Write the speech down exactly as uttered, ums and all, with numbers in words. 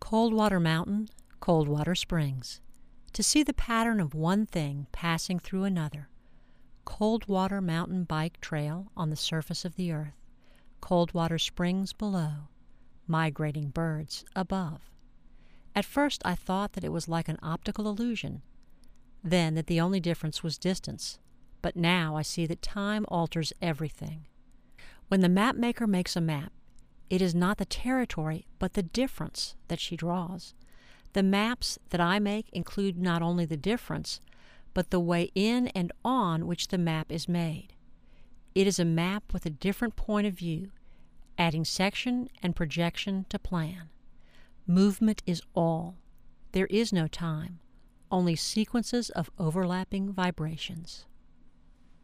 Coldwater Mountain, Coldwater Springs. To see the pattern of one thing passing through another. Coldwater Mountain Bike Trail on the surface of the earth. Coldwater Springs below. Migrating birds above. At first I thought that it was like an optical illusion, then that the only difference was distance, but now I see that time alters everything. When the map maker makes a map, it is not the territory, but the difference that she draws. The maps that I make include not only the difference, but the way in and on which the map is made. It is a map with a different point of view, adding section and projection to plan. Movement is all. There is no time, only sequences of overlapping vibrations.